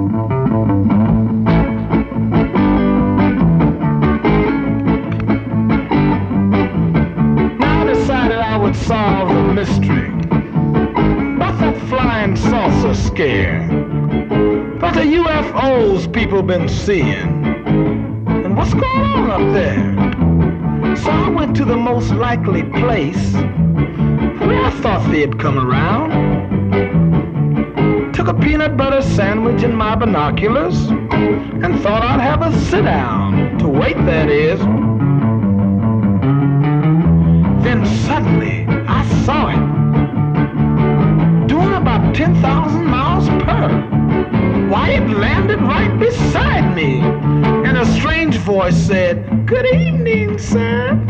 Now I decided I would solve the mystery about that flying saucer scare, about the UFOs people been seeing, and what's going on up there. So I went to the most likely place where I thought they'd come around. Took a peanut butter sandwich and my binoculars and thought I'd have a sit down, to wait that is. Then suddenly I saw it, doing about 10,000 miles per. Why, it landed right beside me, and a strange voice said, "Good evening, sir."